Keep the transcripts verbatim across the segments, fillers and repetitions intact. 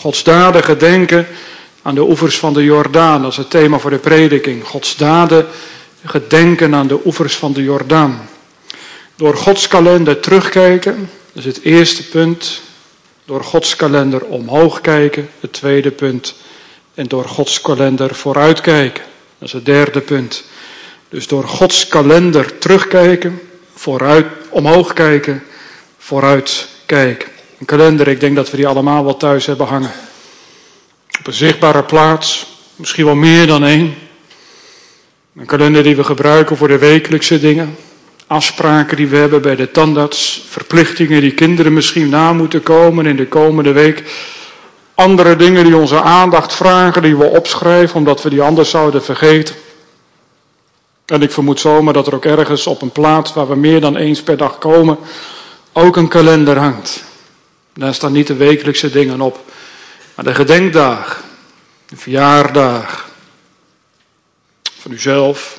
Gods daden gedenken aan de oevers van de Jordaan. Dat is het thema voor de prediking. Gods daden gedenken aan de oevers van de Jordaan. Door Gods kalender terugkijken, dat is het eerste punt. Door Gods kalender omhoog kijken, het tweede punt. En door Gods kalender vooruitkijken, dat is het derde punt. Dus door Gods kalender terugkijken, vooruit, omhoog kijken, vooruit kijken. Een kalender, ik denk dat we die allemaal wel thuis hebben hangen. Op een zichtbare plaats, misschien wel meer dan één. Een kalender die we gebruiken voor de wekelijkse dingen. Afspraken die we hebben bij de tandarts. Verplichtingen die kinderen misschien na moeten komen in de komende week. Andere dingen die onze aandacht vragen, die we opschrijven omdat we die anders zouden vergeten. En ik vermoed zomaar dat er ook ergens op een plaats waar we meer dan eens per dag komen, ook een kalender hangt. Daar staan niet de wekelijkse dingen op, maar de gedenkdag, de verjaardag van uzelf,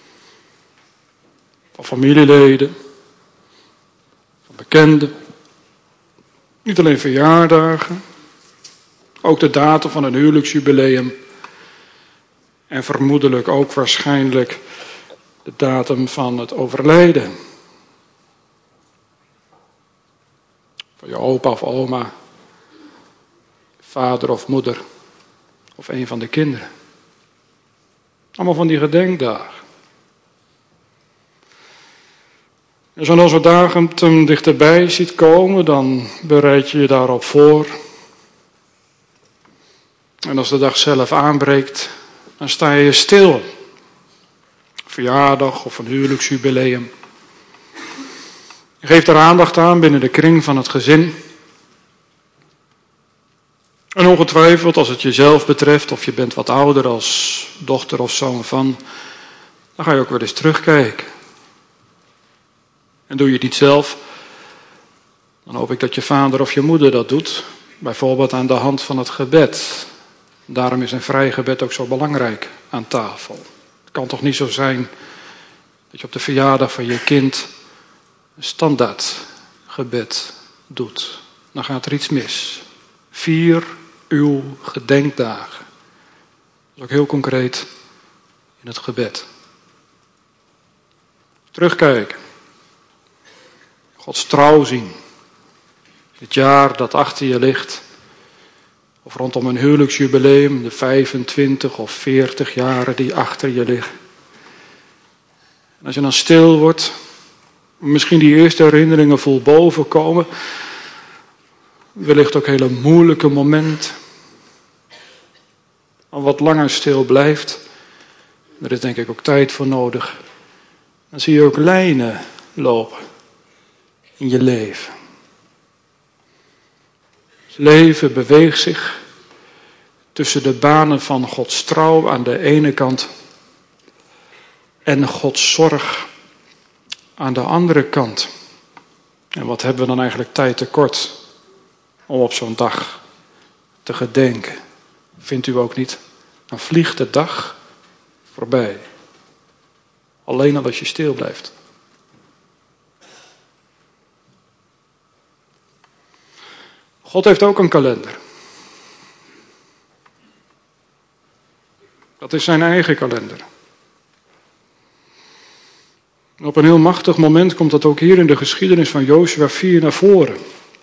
van familieleden, van bekenden. Niet alleen verjaardagen, ook de datum van een huwelijksjubileum en vermoedelijk ook waarschijnlijk de datum van het overlijden. Van je opa of oma, vader of moeder of een van de kinderen. Allemaal van die gedenkdagen. En zoals we dagen dichterbij ziet komen, dan bereid je je daarop voor. En als de dag zelf aanbreekt, dan sta je stil. Verjaardag of een huwelijksjubileum. Je geeft er aandacht aan binnen de kring van het gezin. En ongetwijfeld als het jezelf betreft, of je bent wat ouder als dochter of zoon van, dan ga je ook wel eens terugkijken. En doe je het niet zelf, dan hoop ik dat je vader of je moeder dat doet. Bijvoorbeeld aan de hand van het gebed. Daarom is een vrij gebed ook zo belangrijk aan tafel. Het kan toch niet zo zijn dat je op de verjaardag van je kind een standaard gebed doet. Dan gaat er iets mis. Vier uw gedenkdagen. Dat is ook heel concreet in het gebed. Terugkijken. Gods trouw zien. Het jaar dat achter je ligt. Of rondom een huwelijksjubileum, de vijfentwintig of veertig jaren die achter je liggen. En als je dan stil wordt, misschien die eerste herinneringen vol boven komen. Wellicht ook hele moeilijke momenten. Maar wat langer stil blijft, er is denk ik ook tijd voor nodig. Dan zie je ook lijnen lopen in je leven. Het leven beweegt zich tussen de banen van Gods trouw aan de ene kant en Gods zorg aan de andere kant. En wat hebben we dan eigenlijk tijd tekort om op zo'n dag te gedenken? Vindt u ook niet? Dan vliegt de dag voorbij. Alleen al als je stil blijft. God heeft ook een kalender. Dat is zijn eigen kalender. En op een heel machtig moment komt dat ook hier in de geschiedenis van Jozua vier naar voren.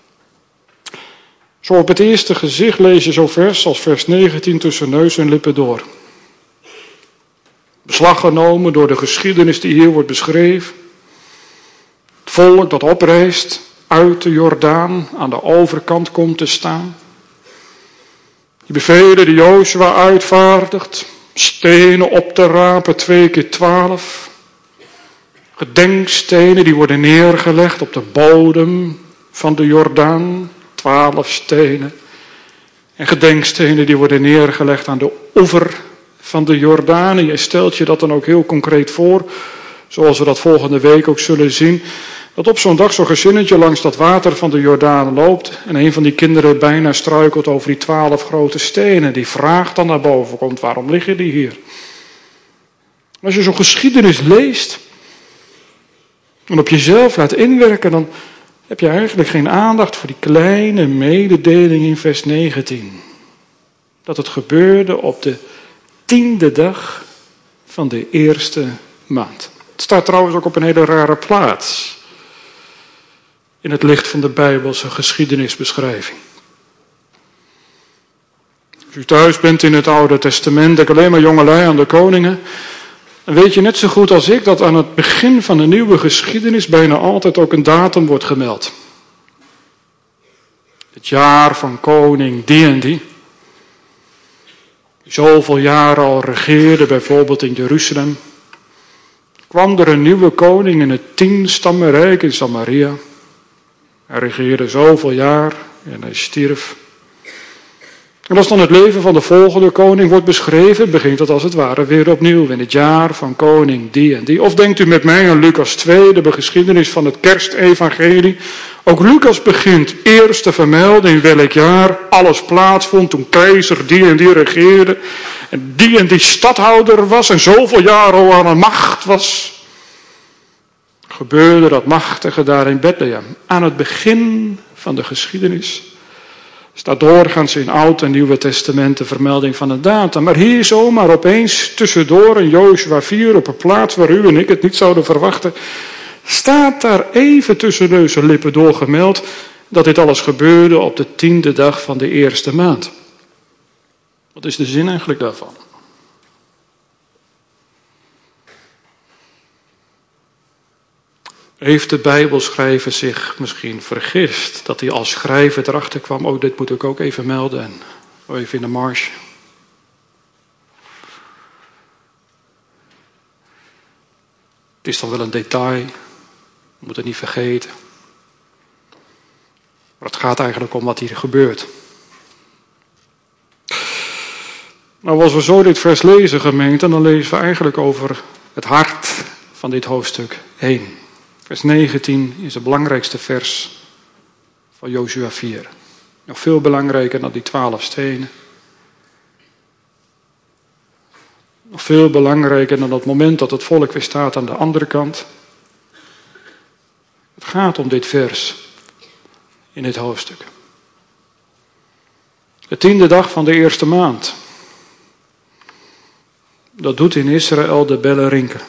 Zo op het eerste gezicht lees je zo'n vers als vers negentien tussen neus en lippen door. Beslag genomen door de geschiedenis die hier wordt beschreven. Het volk dat opreist uit de Jordaan aan de overkant komt te staan. Die bevelen die Jozua uitvaardigt. Stenen op te rapen, twee keer twaalf. Gedenkstenen die worden neergelegd op de bodem van de Jordaan. Twaalf stenen. En gedenkstenen die worden neergelegd aan de oever van de Jordaan. En je stelt je dat dan ook heel concreet voor. Zoals we dat volgende week ook zullen zien. Dat op zo'n dag zo'n gezinnetje langs dat water van de Jordaan loopt. En een van die kinderen bijna struikelt over die twaalf grote stenen. Die vraagt dan naar boven komt, waarom liggen die hier? Als je zo'n geschiedenis leest en op jezelf laat inwerken, dan heb je eigenlijk geen aandacht voor die kleine mededeling in vers negentien. dat het gebeurde op de tiende dag van de eerste maand. Het staat trouwens ook op een hele rare plaats in het licht van de Bijbelse geschiedenisbeschrijving. Als u thuis bent in het Oude Testament, denk alleen maar jongelui aan de koningen, dan weet je net zo goed als ik dat aan het begin van een nieuwe geschiedenis bijna altijd ook een datum wordt gemeld. Het jaar van koning die en die, die zoveel jaren al regeerde, bijvoorbeeld in Jeruzalem. Kwam er een nieuwe koning in het tienstammenrijk in Samaria. Hij regeerde zoveel jaar en hij stierf. En als dan het leven van de volgende koning wordt beschreven, begint het als het ware weer opnieuw in het jaar van koning die en die. Of denkt u met mij aan Lucas twee, de geschiedenis van het kerstevangelie. Ook Lucas begint eerst te vermelden in welk jaar alles plaatsvond toen keizer die en die regeerde. En die en die stadhouder was en zoveel jaar al aan de macht was. Gebeurde dat machtige daar in Bethlehem. Aan het begin van de geschiedenis staat doorgaans in Oud en Nieuwe Testament de vermelding van een datum. Maar hier zomaar opeens tussendoor in Jozua vier op een plaats waar u en ik het niet zouden verwachten, staat daar even tussen neus en lippen doorgemeld dat dit alles gebeurde op de tiende dag van de eerste maand. Wat is de zin eigenlijk daarvan? Heeft de Bijbelschrijver zich misschien vergist dat hij als schrijver erachter kwam, oh, dit moet ik ook even melden en oh, even in de marge. Het is dan wel een detail, we moeten het niet vergeten. Maar het gaat eigenlijk om wat hier gebeurt. Nou, als we zo dit vers lezen, gemeente, dan lezen we eigenlijk over het hart van dit hoofdstuk heen. Vers negentien is het belangrijkste vers van Jozua vier. Nog veel belangrijker dan die twaalf stenen. Nog veel belangrijker dan het moment dat het volk weer staat aan de andere kant. Het gaat om dit vers in dit hoofdstuk. De tiende dag van de eerste maand. Dat doet in Israël de bellen rinkelen.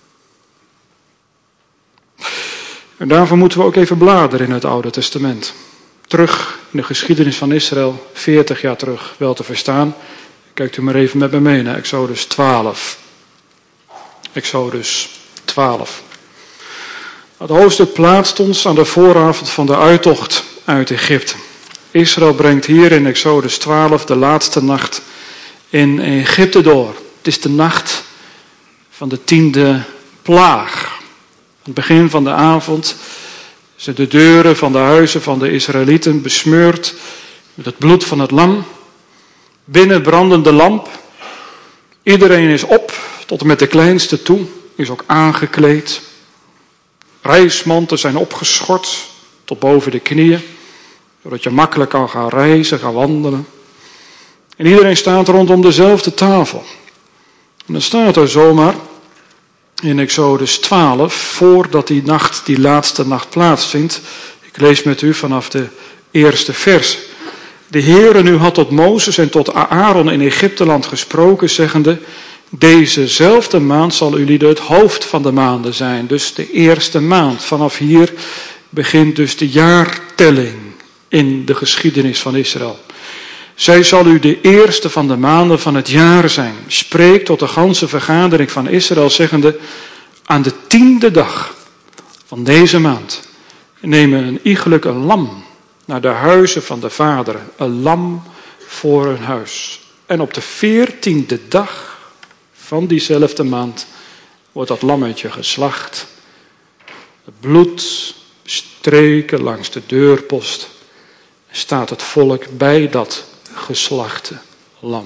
En daarvoor moeten we ook even bladeren in het Oude Testament. Terug in de geschiedenis van Israël, veertig jaar terug, wel te verstaan. Kijkt u maar even met me mee naar Exodus twaalf. Exodus twaalf. Het hoofdstuk plaatst ons aan de vooravond van de uittocht uit Egypte. Israël brengt hier in Exodus twaalf de laatste nacht in Egypte door. Het is de nacht van de tiende plaag. Aan het begin van de avond zijn de deuren van de huizen van de Israëlieten besmeurd met het bloed van het lam. Binnen brandende lamp. Iedereen is op, tot en met de kleinste toe, is ook aangekleed. Reismanten zijn opgeschort tot boven de knieën, zodat je makkelijk kan gaan reizen, gaan wandelen. En iedereen staat rondom dezelfde tafel. En dan staat er zomaar in Exodus twaalf, voordat die nacht, die laatste nacht plaatsvindt. Ik lees met u vanaf de eerste vers. De Heere nu had tot Mozes en tot Aaron in Egypteland gesproken, zeggende: dezezelfde maand zal ulieden het hoofd van de maanden zijn. Dus de eerste maand. Vanaf hier begint dus de jaartelling in de geschiedenis van Israël. Zij zal u de eerste van de maanden van het jaar zijn. Spreek tot de ganse vergadering van Israël, zeggende: aan de tiende dag van deze maand nemen een iegelijk een lam naar de huizen van de vaderen. Een lam voor een huis. En op de veertiende dag van diezelfde maand wordt dat lammetje geslacht. Het bloed streken langs de deurpost. En staat het volk bij dat geslachte lam.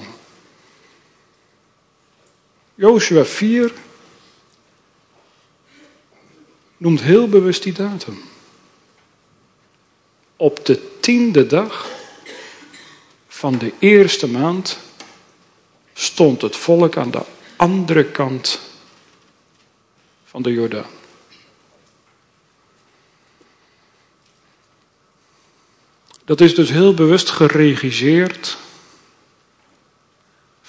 Jozua vier noemt heel bewust die datum. Op de tiende dag van de eerste maand stond het volk aan de andere kant van de Jordaan. Dat is dus heel bewust geregisseerd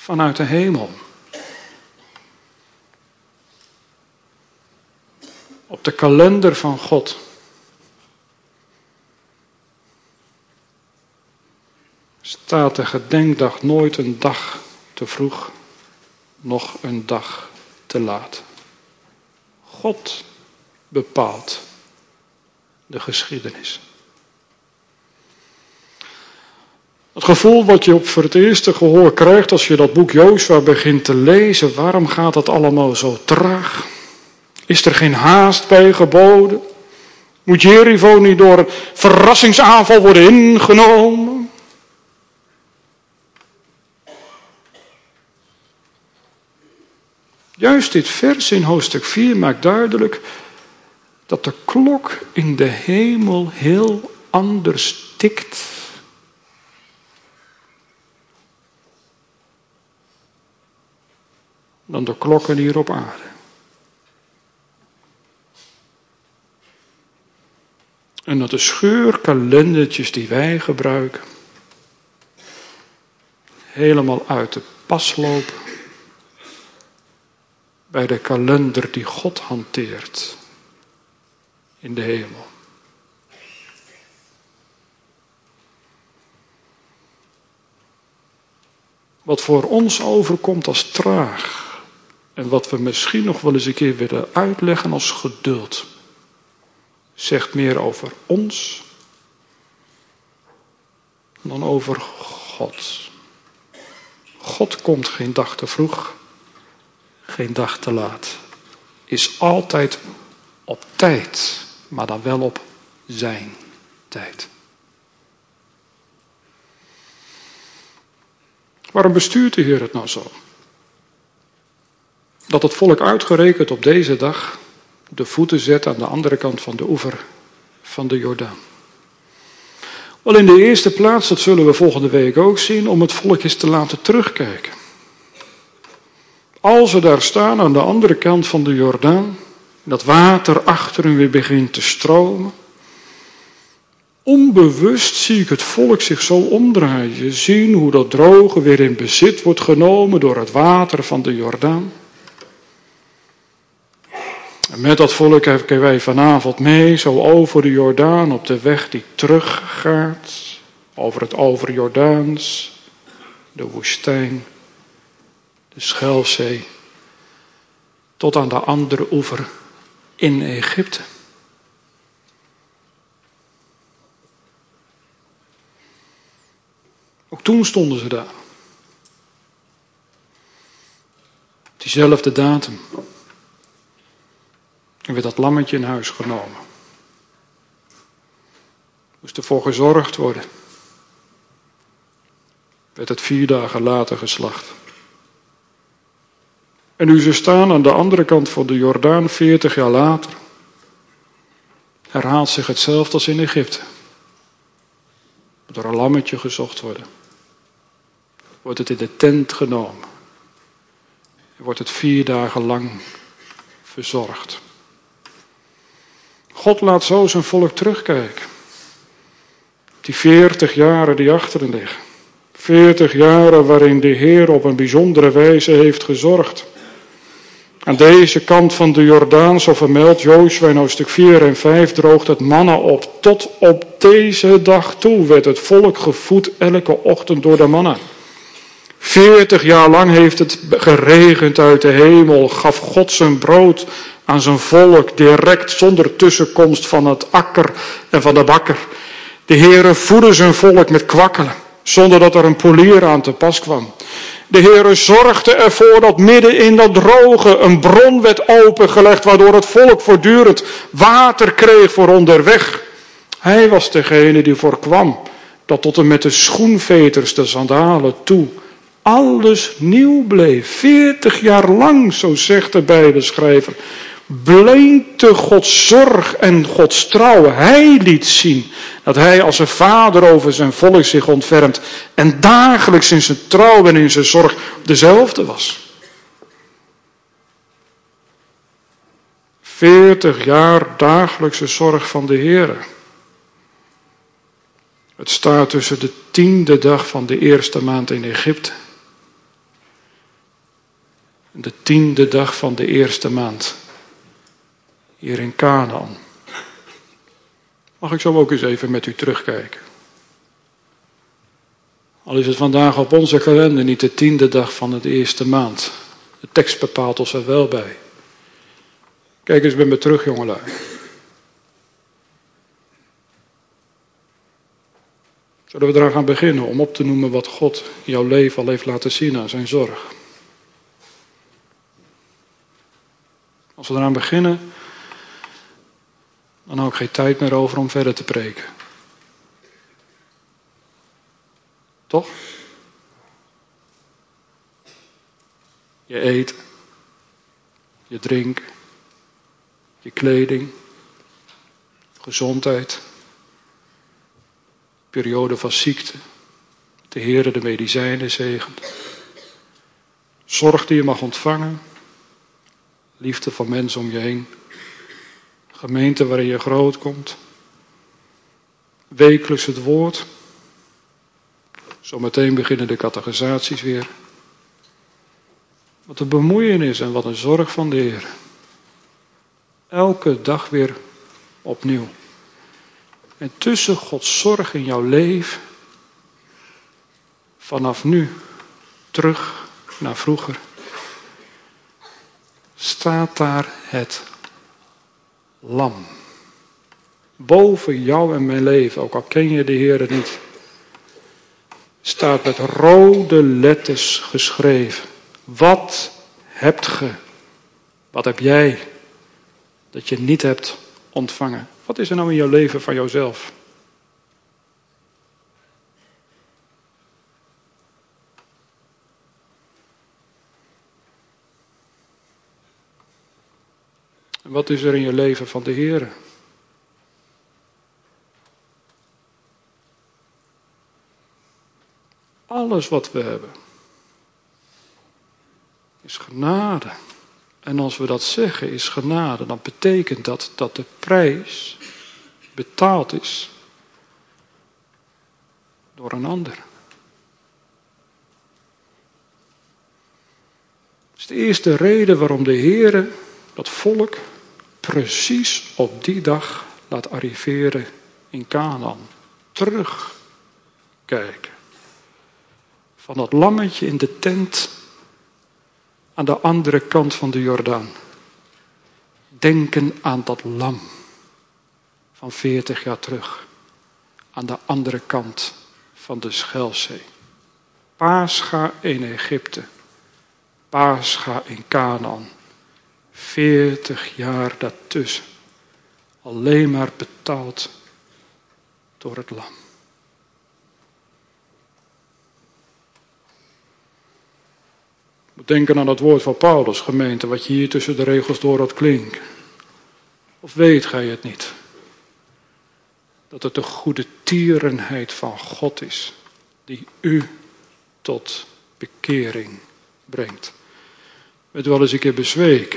vanuit de hemel. Op de kalender van God staat de gedenkdag nooit een dag te vroeg, nog een dag te laat. God bepaalt de geschiedenis. Het gevoel wat je op voor het eerste gehoor krijgt als je dat boek Jozua begint te lezen, waarom gaat dat allemaal zo traag? Is er geen haast bij geboden? Moet Jericho niet door een verrassingsaanval worden ingenomen? Juist dit vers in hoofdstuk vier maakt duidelijk dat de klok in de hemel heel anders tikt dan de klokken hier op aarde. En dat de scheurkalendertjes die wij gebruiken helemaal uit de pas lopen bij de kalender die God hanteert in de hemel. Wat voor ons overkomt als traag en wat we misschien nog wel eens een keer willen uitleggen als geduld, zegt meer over ons dan over God. God komt geen dag te vroeg, geen dag te laat. Is altijd op tijd, maar dan wel op zijn tijd. Waarom bestuurt de Heer het nou zo? Dat het volk uitgerekend op deze dag de voeten zet aan de andere kant van de oever van de Jordaan. Wel, in de eerste plaats, dat zullen we volgende week ook zien, om het volk eens te laten terugkijken. Als ze daar staan aan de andere kant van de Jordaan, dat water achter hen weer begint te stromen, onbewust zie ik het volk zich zo omdraaien, zien hoe dat droge weer in bezit wordt genomen door het water van de Jordaan. En met dat volk kijken wij vanavond mee, zo over de Jordaan, op de weg die teruggaat, over het overjordaans, de woestijn, de Schelfzee, tot aan de andere oever in Egypte. Ook toen stonden ze daar. Op diezelfde datum. En werd dat lammetje in huis genomen. Moest ervoor gezorgd worden. Werd het vier dagen later geslacht. En nu ze staan aan de andere kant van de Jordaan, veertig jaar later, herhaalt zich hetzelfde als in Egypte. Moet er een lammetje gezocht worden. Wordt het in de tent genomen. Wordt het vier dagen lang verzorgd. God laat zo zijn volk terugkijken. Die veertig jaren die achter hen liggen. Veertig jaren waarin de Heer op een bijzondere wijze heeft gezorgd. Aan deze kant van de Jordaan, zo vermeldt Jozua in hoofdstuk vier en vijf, droogt het manna op. Tot op deze dag toe werd het volk gevoed elke ochtend door de manna. Veertig jaar lang heeft het geregend uit de hemel, gaf God zijn brood aan zijn volk, direct zonder tussenkomst van het akker en van de bakker. De Heere voedde zijn volk met kwakkelen, zonder dat er een polier aan te pas kwam. De Heere zorgde ervoor dat midden in dat droge een bron werd opengelegd, waardoor het volk voortdurend water kreeg voor onderweg. Hij was degene die voorkwam dat tot en met de schoenveters, de sandalen toe, alles nieuw bleef. Veertig jaar lang, zo zegt de Bijbelschrijver, bleekte Gods zorg en Gods trouw. Hij liet zien dat hij als een vader over zijn volk zich ontfermt en dagelijks in zijn trouw en in zijn zorg dezelfde was. Veertig jaar dagelijkse zorg van de Heere. Het staat tussen de tiende dag van de eerste maand in Egypte De tiende dag van de eerste maand. Hier in Kanaan. Mag ik zo ook eens even met u terugkijken? Al is het vandaag op onze kalender niet de tiende dag van de eerste maand. De tekst bepaalt ons er wel bij. Kijk eens bij me terug, jongelui. Zullen we eraan gaan beginnen om op te noemen wat God in jouw leven al heeft laten zien aan zijn zorg? Als we eraan beginnen, dan hou ik geen tijd meer over om verder te preken. Toch? Je eet, je drinkt, je kleding, gezondheid, periode van ziekte, de Heere de medicijnen zegent, zorg die je mag ontvangen, liefde van mensen om je heen, gemeente waarin je groot komt, wekelijks het woord, zometeen beginnen de catechisaties weer. Wat een bemoeienis en wat een zorg van de Heer. Elke dag weer opnieuw. En tussen Gods zorg in jouw leven, vanaf nu terug naar vroeger, staat daar het lam. Boven jou en mijn leven, ook al ken je de Heer niet, staat met rode letters geschreven. Wat hebt ge? Wat heb jij dat je niet hebt ontvangen? Wat is er nou in jouw leven van jouzelf? En wat is er in je leven van de Heer? Alles wat we hebben is genade. En als we dat zeggen, is genade, dan betekent dat dat de prijs betaald is door een ander. Dat is de eerste reden waarom de Heere dat volk precies op die dag laat arriveren in Kanaan. Terugkijken. Van dat lammetje in de tent aan de andere kant van de Jordaan. Denken aan dat lam van veertig jaar terug. Aan de andere kant van de Schelzee. Pascha in Egypte. Pascha in Kanaan. Veertig jaar daartussen. Alleen maar betaald door het lam. Moet denken aan het woord van Paulus, gemeente, wat je hier tussen de regels door hoort klinken. Of weet gij het niet? Dat het de goede tierenheid van God is, die u tot bekering brengt. Werd wel eens een keer bezweken,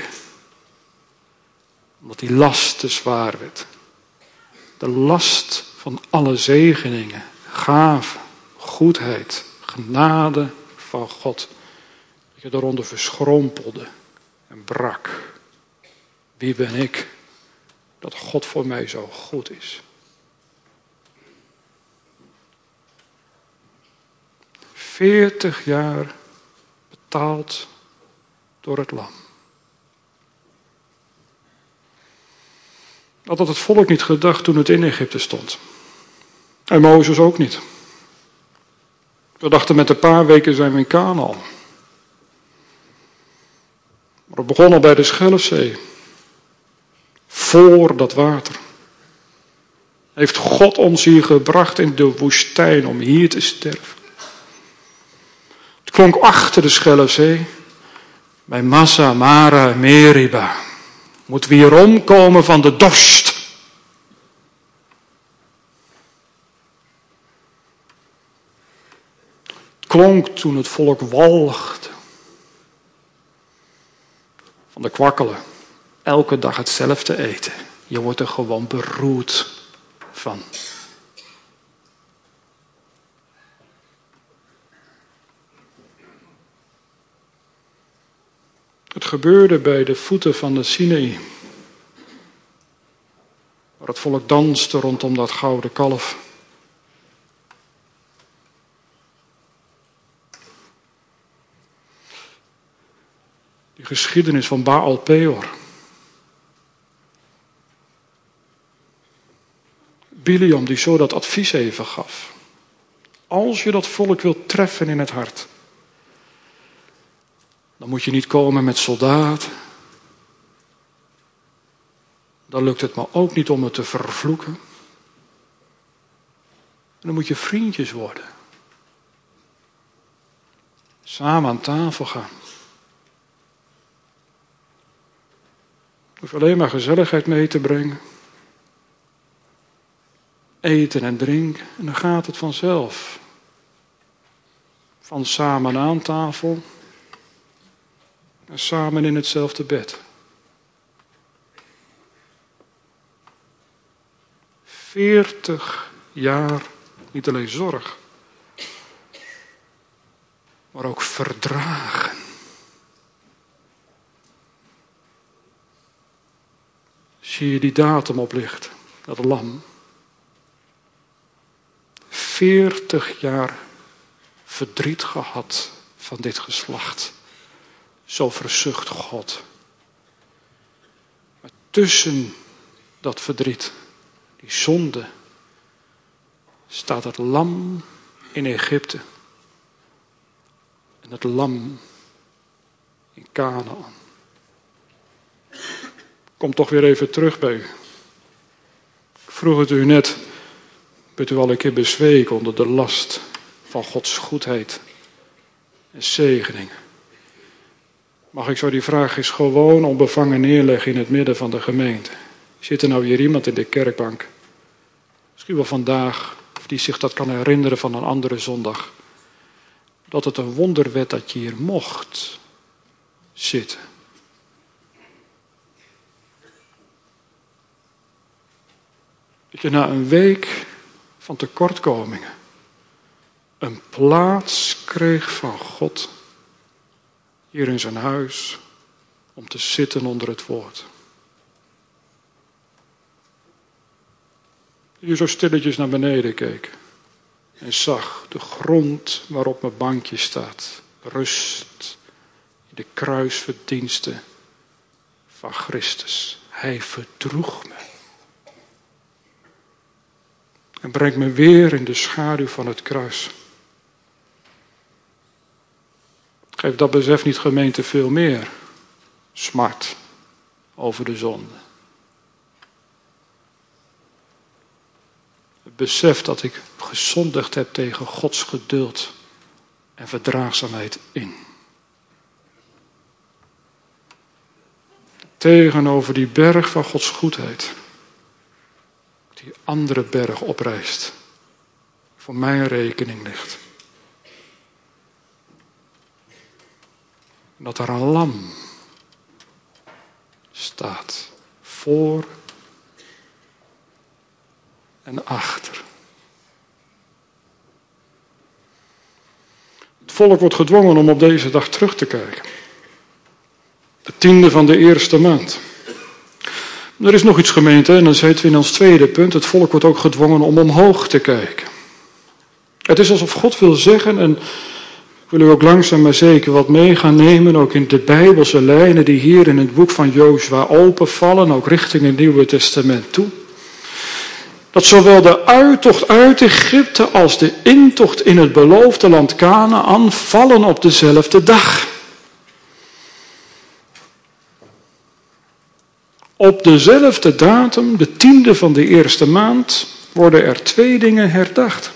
omdat die last te zwaar werd. De last van alle zegeningen, gaven, goedheid, genade van God. Dat je daaronder verschrompelde en brak. Wie ben ik dat God voor mij zo goed is? Veertig jaar betaald door het lam. Dat had het volk niet gedacht toen het in Egypte stond. En Mozes ook niet. We dachten met een paar weken zijn we in Kanaan. Maar het begon al bij de Schelfzee. Voor dat water. Heeft God ons hier gebracht in de woestijn om hier te sterven. Het klonk achter de Schelfzee. Bij Massa, Mara, Meriba. Moeten we hier omkomen van de dorst. Het klonk toen het volk walgde. Van de kwakkelen. Elke dag hetzelfde eten. Je wordt er gewoon beroerd van. Het gebeurde bij de voeten van de Sinaï, waar het volk danste rondom dat gouden kalf. Die geschiedenis van Baal Peor. Biliam die zo dat advies even gaf. Als je dat volk wilt treffen in het hart, dan moet je niet komen met soldaten. Dan lukt het me ook niet om het te vervloeken. En dan moet je vriendjes worden. Samen aan tafel gaan. Je hoeft alleen maar gezelligheid mee te brengen. Eten en drinken. En dan gaat het vanzelf. Van samen aan tafel. En samen in hetzelfde bed. Veertig jaar niet alleen zorg. Maar ook verdragen. Zie je die datum oplichten, dat lam. Veertig jaar verdriet gehad van dit geslacht. Zo verzucht God. Maar tussen dat verdriet, die zonde, staat het lam in Egypte. En het lam in Kanaan. Kom toch weer even terug bij u. Ik vroeg het u net. Bent u al een keer bezweken onder de last van Gods goedheid en zegeningen? Mag ik zo die vraag eens gewoon onbevangen neerleggen in het midden van de gemeente? Zit er nou hier iemand in de kerkbank? Misschien wel vandaag, of die zich dat kan herinneren van een andere zondag. Dat het een wonder werd dat je hier mocht zitten. Dat je na een week van tekortkomingen een plaats kreeg van God hier in zijn huis om te zitten onder het woord. Dat je zo stilletjes naar beneden keek en zag de grond waarop mijn bankje staat. Rust in de kruisverdiensten van Christus. Hij verdroeg me. En brengt me weer in de schaduw van het kruis. Geef dat besef niet, gemeente, veel meer smart over de zonde. Het besef dat ik gezondigd heb tegen Gods geduld en verdraagzaamheid in. Tegenover die berg van Gods goedheid. Die andere berg oprijst. Voor mijn rekening ligt. En dat er een lam staat. Voor en achter. Het volk wordt gedwongen om op deze dag terug te kijken. De tiende van de eerste maand. Er is nog iets, gemeente, en dan zitten we in ons tweede punt. Het volk wordt ook gedwongen om omhoog te kijken. Het is alsof God wil zeggen, en ik wil u ook langzaam maar zeker wat mee gaan nemen, ook in de Bijbelse lijnen die hier in het boek van Jozua openvallen, ook richting het Nieuwe Testament toe. Dat zowel de uittocht uit Egypte als de intocht in het beloofde land Kanaan vallen op dezelfde dag. Op dezelfde datum, de tiende van de eerste maand, worden er twee dingen herdacht.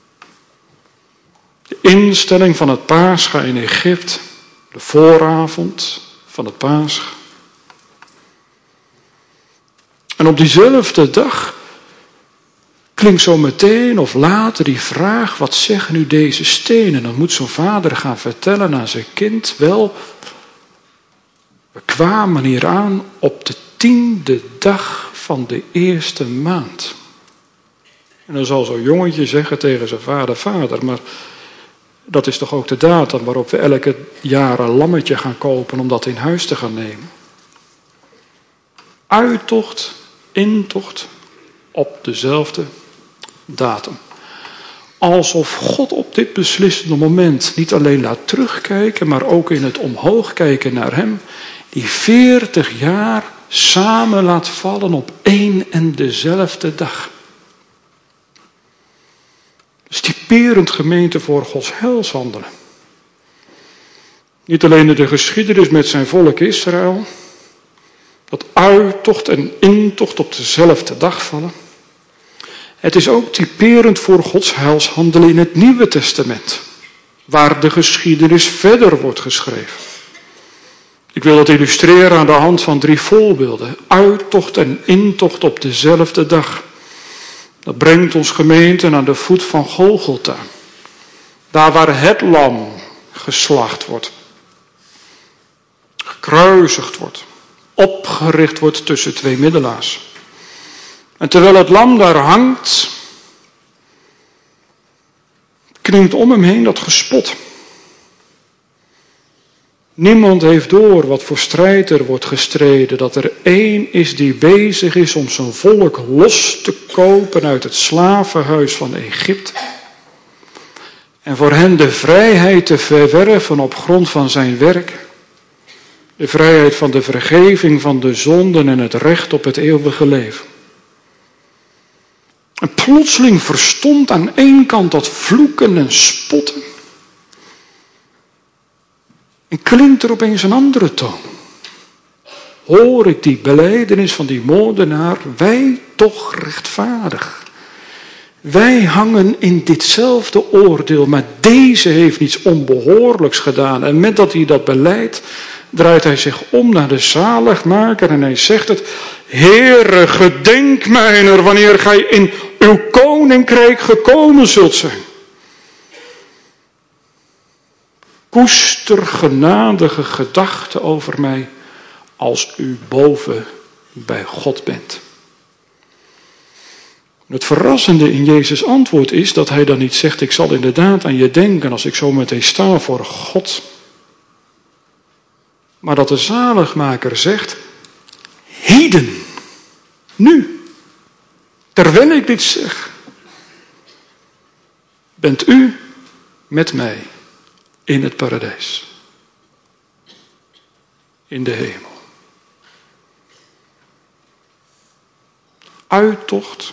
De instelling van het Pascha in Egypte, de vooravond van het Pascha. En op diezelfde dag klinkt zo meteen of later die vraag, wat zeggen nu deze stenen? Dan moet zo'n vader gaan vertellen aan zijn kind, wel, we kwamen hier aan op de tiende dag van de eerste maand. En dan zal zo'n jongetje zeggen tegen zijn vader, vader, maar Dat is toch ook de datum waarop we elke jaar een lammetje gaan kopen om dat in huis te gaan nemen. Uittocht, intocht op dezelfde datum. Alsof God op dit beslissende moment niet alleen laat terugkijken, maar ook in het omhoog kijken naar hem, die veertig jaar samen laat vallen op één en dezelfde dag. Typerend gemeente voor Gods heilshandelen. Niet alleen in de geschiedenis met zijn volk Israël, dat uittocht en intocht op dezelfde dag vallen. Het is ook typerend voor Gods heilshandelen in het Nieuwe Testament, waar de geschiedenis verder wordt geschreven. Ik wil dat illustreren aan de hand van drie voorbeelden. Uittocht en intocht op dezelfde dag. Dat brengt ons gemeente aan de voet van Golgotha. Daar waar het lam geslacht wordt. Gekruisigd wordt. Opgericht wordt tussen twee middelaars. En terwijl het lam daar hangt, klinkt om hem heen dat gespot. Niemand heeft door wat voor strijd er wordt gestreden. Dat er één is die bezig is om zijn volk los te kopen uit het slavenhuis van Egypte. En voor hen de vrijheid te verwerven op grond van zijn werk. De vrijheid van de vergeving van de zonden en het recht op het eeuwige leven. En plotseling verstond aan één kant dat vloeken en spotten. En klinkt er opeens een andere toon. Hoor ik die belijdenis van die moordenaar, wij toch rechtvaardig. Wij hangen in ditzelfde oordeel, maar deze heeft niets onbehoorlijks gedaan. En met dat hij dat belijdt, draait hij zich om naar de zaligmaker en hij zegt het: Heere, gedenk mijner wanneer gij in uw koninkrijk gekomen zult zijn. Koester genadige gedachten over mij als u boven bij God bent. Het verrassende in Jezus' antwoord is dat hij dan niet zegt: ik zal inderdaad aan je denken als ik zo meteen sta voor God. Maar dat de zaligmaker zegt: heden, nu, terwijl ik dit zeg, bent u met mij in het paradijs, in de hemel. Uittocht,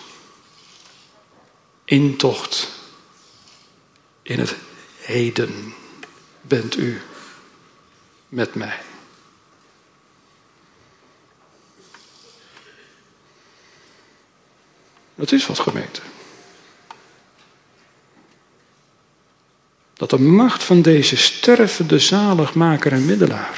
intocht, in het heden bent u met mij. Dat is wat, gemeente. Dat de macht van deze stervende zaligmaker en middelaar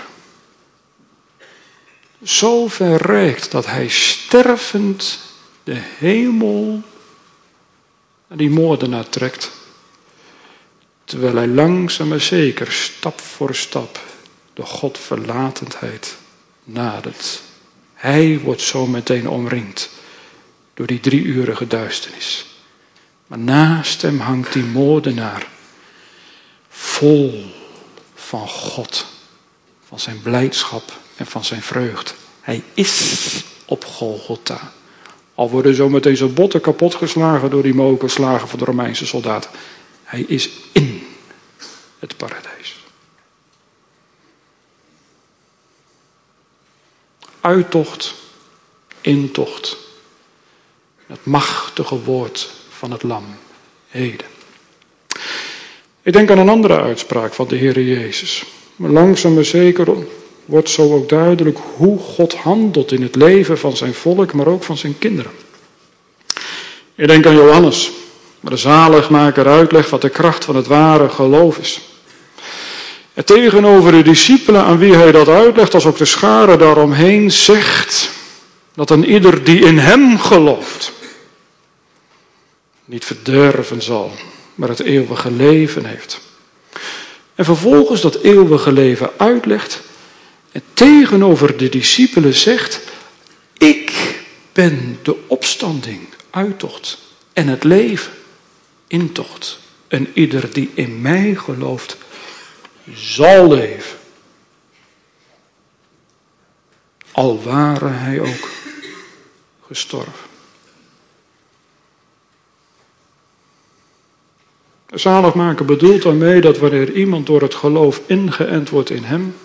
zo ver reikt dat hij stervend de hemel naar die moordenaar trekt, terwijl hij langzaam maar zeker, stap voor stap, de Godverlatendheid nadert. Hij wordt zo meteen omringd door die drieurige duisternis. Maar naast hem hangt die moordenaar, vol van God, van zijn blijdschap en van zijn vreugd. Hij is op Golgotha. Al worden zo meteen zijn botten kapot geslagen door die mokerslagen van de Romeinse soldaten. Hij is in het paradijs. Uittocht, intocht. Het machtige woord van het lam. Heden. Ik denk aan een andere uitspraak van de Heer Jezus. Maar langzaam maar zeker wordt zo ook duidelijk hoe God handelt in het leven van zijn volk, maar ook van zijn kinderen. Ik denk aan Johannes, waar de zaligmaker uitlegt wat de kracht van het ware geloof is. En tegenover de discipelen aan wie hij dat uitlegt, als ook de schare daaromheen, zegt dat een ieder die in hem gelooft niet verderven zal, maar het eeuwige leven heeft. En vervolgens dat eeuwige leven uitlegt en tegenover de discipelen zegt: ik ben de opstanding, uittocht en het leven, intocht En ieder die in mij gelooft, zal leven. Al ware hij ook gestorven. Zaligmaken bedoelt daarmee dat wanneer iemand door het geloof ingeënt wordt in hem,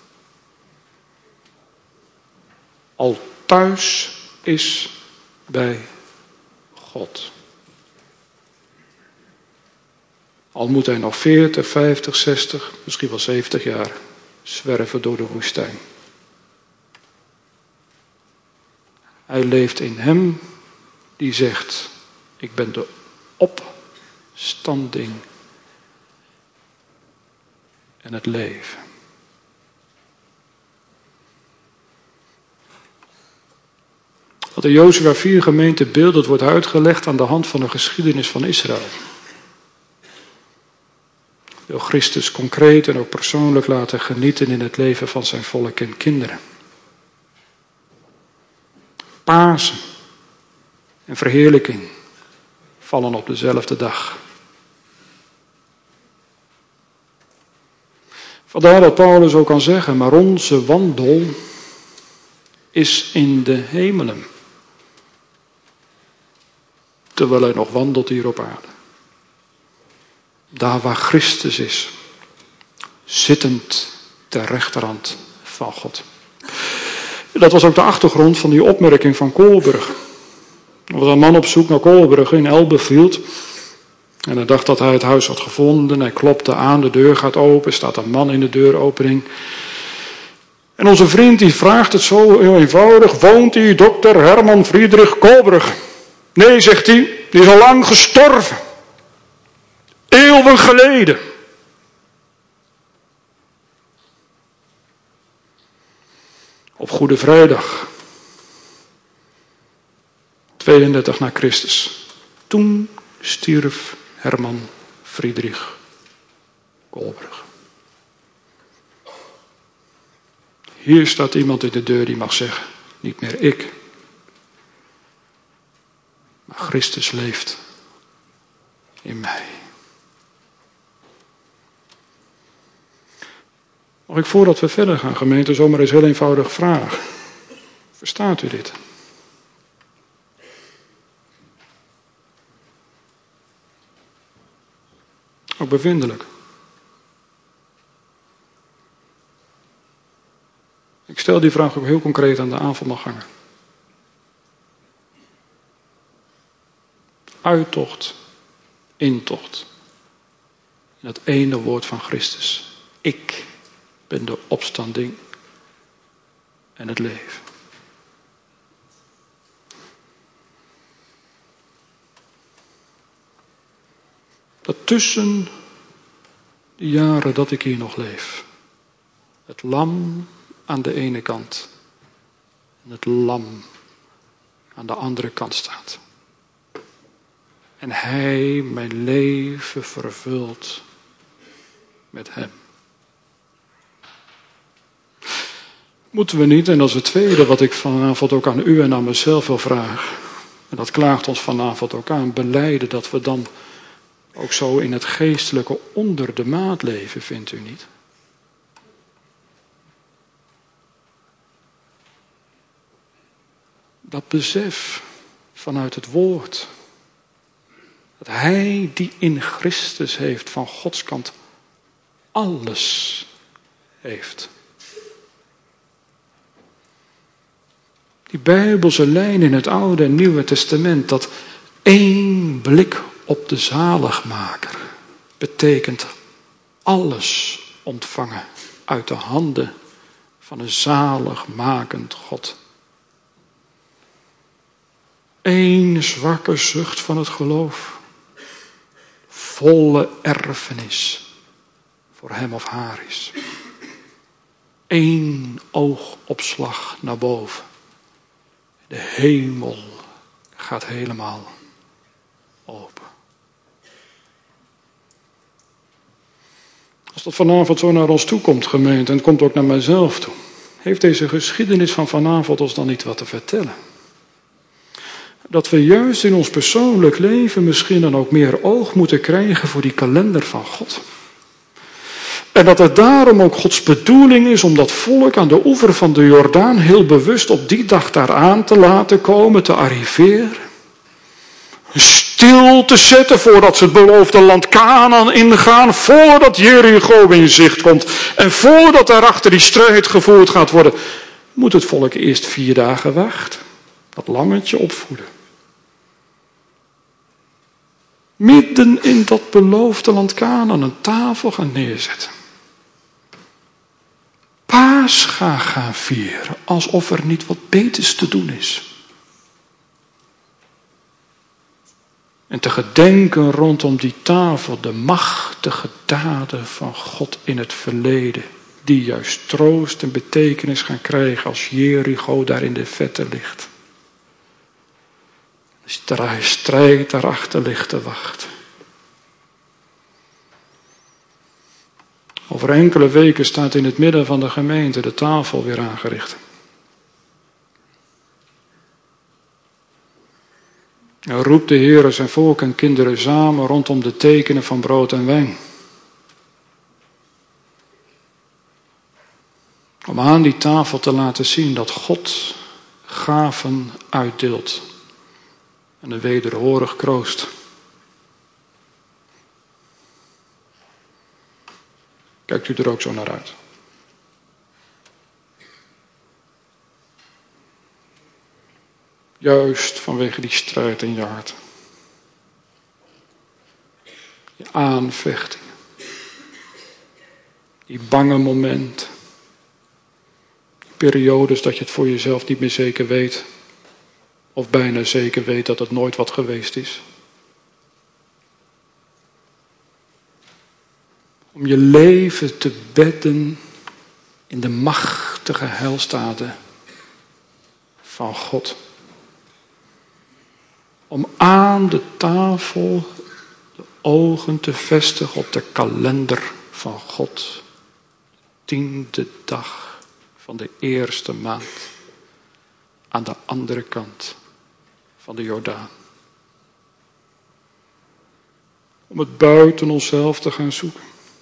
al thuis is bij God. Al moet hij nog veertig, vijftig, zestig, misschien wel zeventig jaar zwerven door de woestijn. Hij leeft in hem die zegt, ik ben de opstanding en het leven. Wat in Jozua vier gemeente beeldend wordt uitgelegd aan de hand van de geschiedenis van Israël. Wil Christus concreet en ook persoonlijk laten genieten in het leven van zijn volk en kinderen. Pasen en verheerlijking vallen op dezelfde dag. Vandaar dat Paulus ook kan zeggen, maar onze wandel is in de hemelen. Terwijl hij nog wandelt hier op aarde. Daar waar Christus is, zittend ter rechterhand van God. Dat was ook de achtergrond van die opmerking van Kohlberg. Er was een man op zoek naar Kohlberg in Elberfeld. En hij dacht dat hij het huis had gevonden. Hij klopte aan, de deur gaat open, staat een man in de deuropening. En onze vriend die vraagt het zo heel eenvoudig. Woont hier dokter Herman Friedrich Kohlberg? Nee, zegt hij, die is al lang gestorven. Eeuwen geleden. Op Goede Vrijdag. tweeëndertig na Christus. Toen stierf Herman Friedrich Kohlberg. Hier staat iemand in de deur die mag zeggen, niet meer ik. Maar Christus leeft in mij. Mag ik voordat we verder gaan, gemeente, zomaar eens heel eenvoudig vragen. Verstaat u dit? Ook bevindelijk. Ik stel die vraag ook heel concreet aan de avondmaalganger. Uittocht, intocht. In het ene woord van Christus. Ik ben de opstanding en het leven. Dat tussen de jaren dat ik hier nog leef, het lam aan de ene kant en het lam aan de andere kant staat. En hij mijn leven vervult met hem. Moeten we niet, en dat is het tweede wat ik vanavond ook aan u en aan mezelf wil vragen, en dat klaagt ons vanavond ook aan, belijden dat we dan ook zo in het geestelijke onder de maat leven, vindt u niet? Dat besef vanuit het woord, dat hij die in Christus heeft, van Gods kant alles heeft. Die Bijbelse lijn in het Oude en Nieuwe Testament, dat één blik op de zaligmaker betekent alles ontvangen uit de handen van een zaligmakend God. Eén zwakke zucht van het geloof, volle erfenis voor hem of haar is. Eén oogopslag naar boven. De hemel gaat helemaal open. Als dat vanavond zo naar ons toe komt, gemeente, en het komt ook naar mijzelf toe, heeft deze geschiedenis van vanavond ons dan niet wat te vertellen? Dat we juist in ons persoonlijk leven misschien dan ook meer oog moeten krijgen voor die kalender van God. En dat het daarom ook Gods bedoeling is om dat volk aan de oever van de Jordaan heel bewust op die dag daar aan te laten komen, te arriveren. Stil te zetten voordat ze het beloofde land Kanaan ingaan, voordat Jericho in zicht komt en voordat daarachter die strijd gevoerd gaat worden, moet het volk eerst vier dagen wachten, dat lammetje opvoeden. Midden in dat beloofde land Kanaan een tafel gaan neerzetten. Pascha gaan vieren, alsof er niet wat beters te doen is. En te gedenken rondom die tafel de machtige daden van God in het verleden. Die juist troost en betekenis gaan krijgen als Jericho daar in de vette ligt. Als de strijd daarachter ligt te wachten. Over enkele weken staat in het midden van de gemeente de tafel weer aangericht. Dan roept de Heer zijn volk en kinderen samen rondom de tekenen van brood en wijn. Om aan die tafel te laten zien dat God gaven uitdeelt en een wederhorig kroost. Kijkt u er ook zo naar uit? Juist vanwege die strijd in je hart. Je aanvechtingen. Die bange momenten. Die periodes dat je het voor jezelf niet meer zeker weet. Of bijna zeker weet dat het nooit wat geweest is. Om je leven te bedden in de machtige heilstaden van God. Om aan de tafel de ogen te vestigen op de kalender van God. Tiende dag van de eerste maand. Aan de andere kant van de Jordaan. Om het buiten onszelf te gaan zoeken.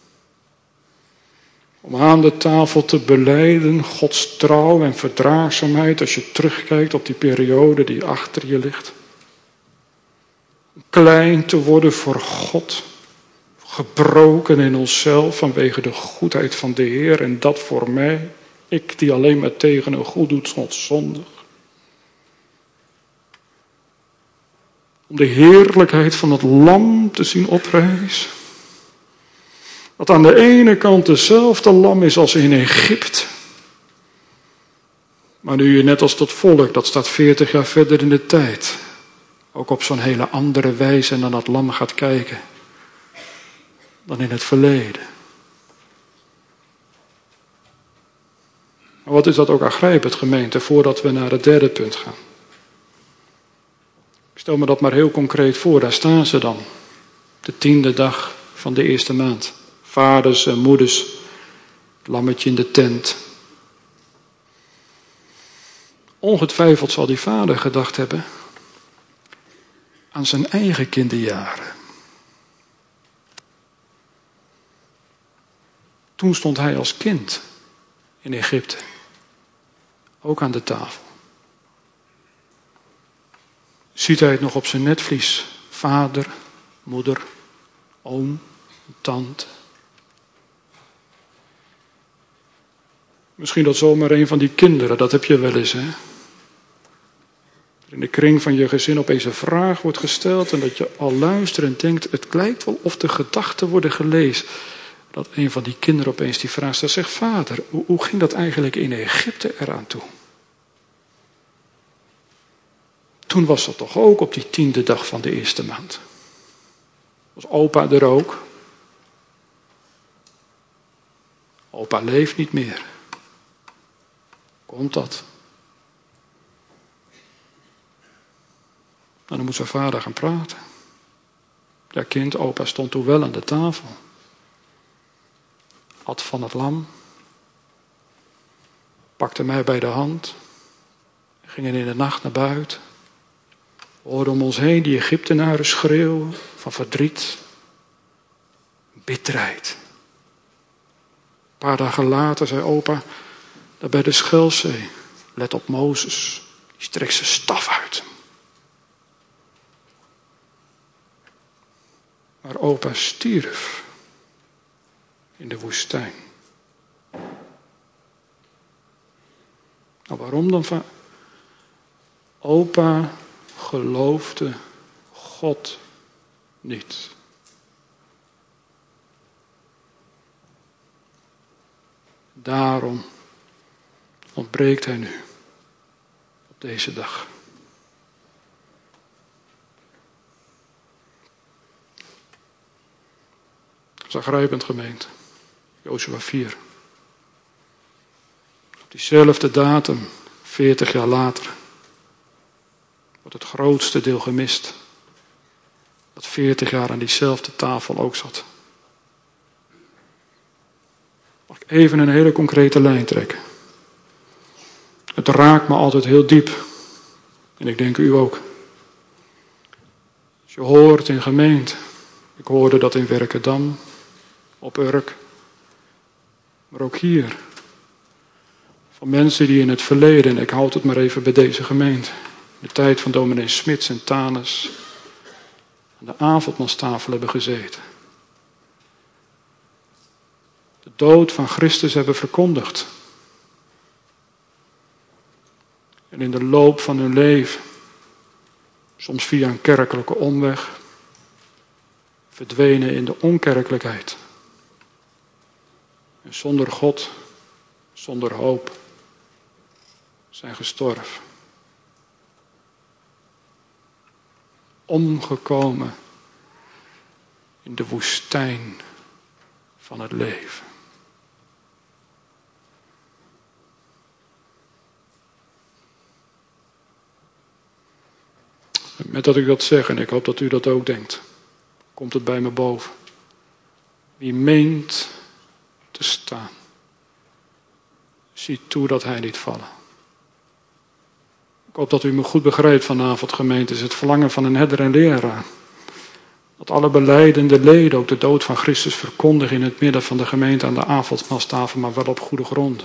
Om aan de tafel te belijden Gods trouw en verdraagzaamheid als je terugkijkt op die periode die achter je ligt. Om klein te worden voor God. Gebroken in onszelf vanwege de goedheid van de Heer. En dat voor mij, ik die alleen maar tegen een goed doet zondig. Om de heerlijkheid van het lam te zien oprijzen. Dat aan de ene kant dezelfde lam is als in Egypte. Maar nu je net als dat volk, dat staat veertig jaar verder in de tijd. Ook op zo'n hele andere wijze naar dat lam gaat kijken. Dan in het verleden. Maar wat is dat ook aangrijpend, gemeente, voordat we naar het derde punt gaan. Ik stel me dat maar heel concreet voor, daar staan ze dan. De tiende dag van de eerste maand. Vaders en moeders, het lammetje in de tent. Ongetwijfeld zal die vader gedacht hebben aan zijn eigen kinderjaren. Toen stond hij als kind in Egypte, ook aan de tafel. Ziet hij het nog op zijn netvlies? Vader, moeder, oom, tante. Misschien dat zomaar een van die kinderen, dat heb je wel eens, hè? In de kring van je gezin opeens een vraag wordt gesteld en dat je al luistert en denkt, het lijkt wel of de gedachten worden gelezen. Dat een van die kinderen opeens die vraag stelt, zegt, vader, hoe, hoe ging dat eigenlijk in Egypte eraan toe? Toen was dat toch ook op die tiende dag van de eerste maand. Was opa er ook? Opa leeft niet meer. Komt dat? En dan moet zijn vader gaan praten. Ja, kind, opa stond toen wel aan de tafel. At van het lam. Pakte mij bij de hand. Gingen in de nacht naar buiten. We horen om ons heen die Egyptenaren schreeuwen van verdriet, bitterheid. Een paar dagen later zei opa, daar bij de Schelzee, let op Mozes, die strekt zijn staf uit. Maar opa stierf in de woestijn. Nou, waarom dan? Va- opa geloofde God niet. Daarom ontbreekt hij nu op deze dag. Dat is aangrijpend, gemeente. Jozua vier. Op diezelfde datum, veertig jaar later, wordt het grootste deel gemist. Dat veertig jaar aan diezelfde tafel ook zat. Mag ik even een hele concrete lijn trekken? Het raakt me altijd heel diep. En ik denk u ook. Als je hoort in gemeente. Ik hoorde dat in Werkendam, op Urk. Maar ook hier. Van mensen die in het verleden, en ik houd het maar even bij deze gemeente. De tijd van dominee Smits en Tanes. Aan de avondmaalstafel hebben gezeten. De dood van Christus hebben verkondigd. En in de loop van hun leven, soms via een kerkelijke omweg, verdwenen in de onkerkelijkheid. En zonder God, zonder hoop, zijn gestorven. Omgekomen in de woestijn van het leven. Met dat ik dat zeg, en ik hoop dat u dat ook denkt, komt het bij me boven. Wie meent te staan, ziet toe dat hij niet vallen. Ik hoop dat u me goed begrijpt vanavond, gemeente, is het verlangen van een herder en leraar. Dat alle belijdende leden ook de dood van Christus verkondigen in het midden van de gemeente aan de avondmaalstafel, maar wel op goede gronden.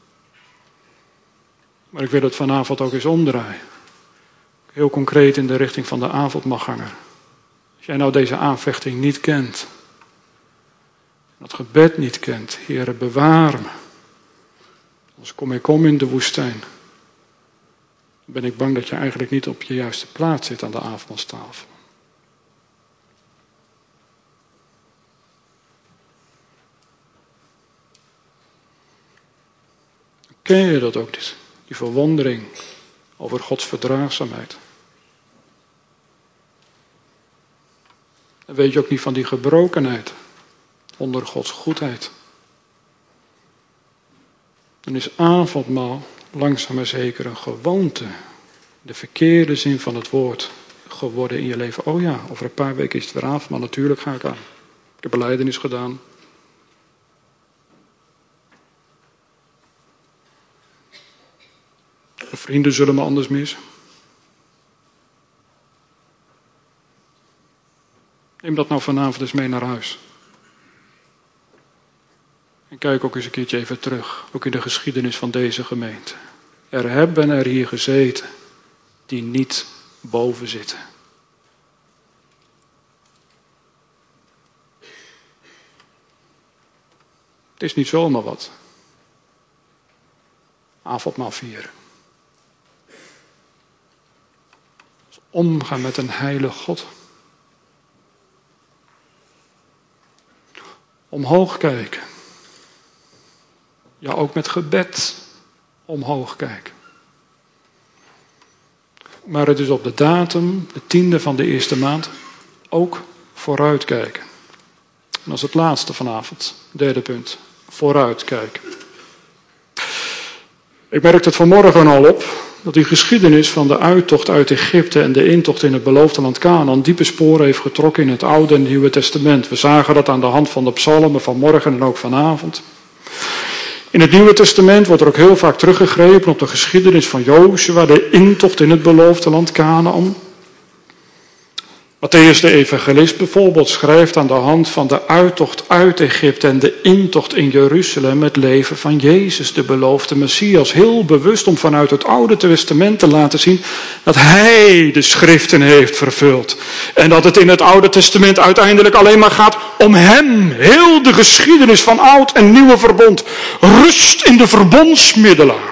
Maar ik wil het vanavond ook eens omdraaien. Heel concreet in de richting van de avondmaalganger. Als jij nou deze aanvechting niet kent, dat gebed niet kent, Heere, bewaar me. Als kom ik om in de woestijn, dan ben ik bang dat je eigenlijk niet op je juiste plaats zit aan de avondmaalstafel. Ken je dat ook niet? Die verwondering over Gods verdraagzaamheid. En weet je ook niet van die gebrokenheid onder Gods goedheid. Dan is avondmaal langzaam maar zeker een gewoonte. De verkeerde zin van het woord geworden in je leven. Oh ja, over een paar weken is het weer avondmaal. Natuurlijk ga ik aan. Ik heb belijdenis gedaan. Mijn vrienden zullen me anders missen. Neem dat nou vanavond eens mee naar huis. En kijk ook eens een keertje even terug. Ook in de geschiedenis van deze gemeente. Er hebben er hier gezeten die niet boven zitten. Het is niet zomaar wat. Avondmaal vieren. Omgaan met een heilige God. Omhoog kijken. Ja, ook met gebed omhoog kijken. Maar het is op de datum, de tiende van de eerste maand, ook vooruitkijken. En dat is het laatste vanavond, derde punt. Vooruitkijken. Ik merkte het vanmorgen al op, dat die geschiedenis van de uittocht uit Egypte en de intocht in het beloofde land Kanaan diepe sporen heeft getrokken in het Oude en Nieuwe Testament. We zagen dat aan de hand van de psalmen van morgen en ook vanavond. In het Nieuwe Testament wordt er ook heel vaak teruggegrepen op de geschiedenis van Jozua, de intocht in het beloofde land Kanaan. Matthäus de evangelist bijvoorbeeld schrijft aan de hand van de uittocht uit Egypte en de intocht in Jeruzalem het leven van Jezus, de beloofde Messias. Heel bewust om vanuit het Oude Testament te laten zien dat hij de schriften heeft vervuld. En dat het in het Oude Testament uiteindelijk alleen maar gaat om hem. Heel de geschiedenis van Oud en Nieuwe Verbond rust in de verbondsmiddelaar.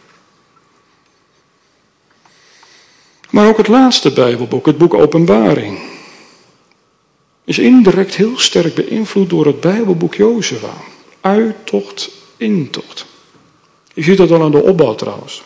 Maar ook het laatste Bijbelboek, het boek Openbaring, is indirect heel sterk beïnvloed door het Bijbelboek Jozua. Uittocht, intocht. Je ziet dat al aan de opbouw trouwens.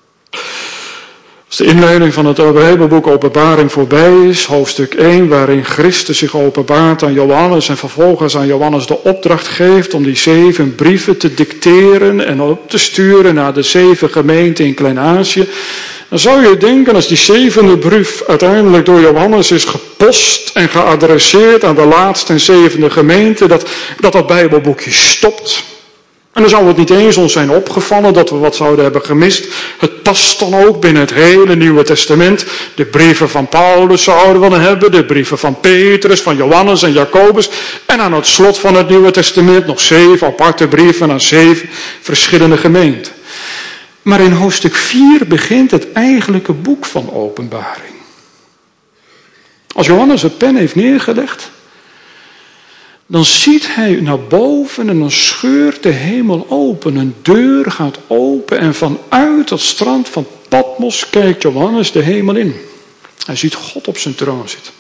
Als de inleiding van het Bijbelboek Openbaring voorbij is, hoofdstuk één, waarin Christus zich openbaart aan Johannes en vervolgens aan Johannes de opdracht geeft om die zeven brieven te dicteren en op te sturen naar de zeven gemeenten in Klein-Azië, dan zou je denken, als die zevende brief uiteindelijk door Johannes is gepost en geadresseerd aan de laatste en zevende gemeente, dat dat, dat Bijbelboekje stopt. En dan zou het niet eens ons zijn opgevallen dat we wat zouden hebben gemist. Het past dan ook binnen het hele Nieuwe Testament. De brieven van Paulus zouden we dan hebben, de brieven van Petrus, van Johannes en Jacobus. En aan het slot van het Nieuwe Testament nog zeven aparte brieven aan zeven verschillende gemeenten. Maar in hoofdstuk vier begint het eigenlijke boek van Openbaring. Als Johannes een pen heeft neergelegd, dan ziet hij naar boven en dan scheurt de hemel open. Een deur gaat open en vanuit het strand van Patmos kijkt Johannes de hemel in. Hij ziet God op zijn troon zitten.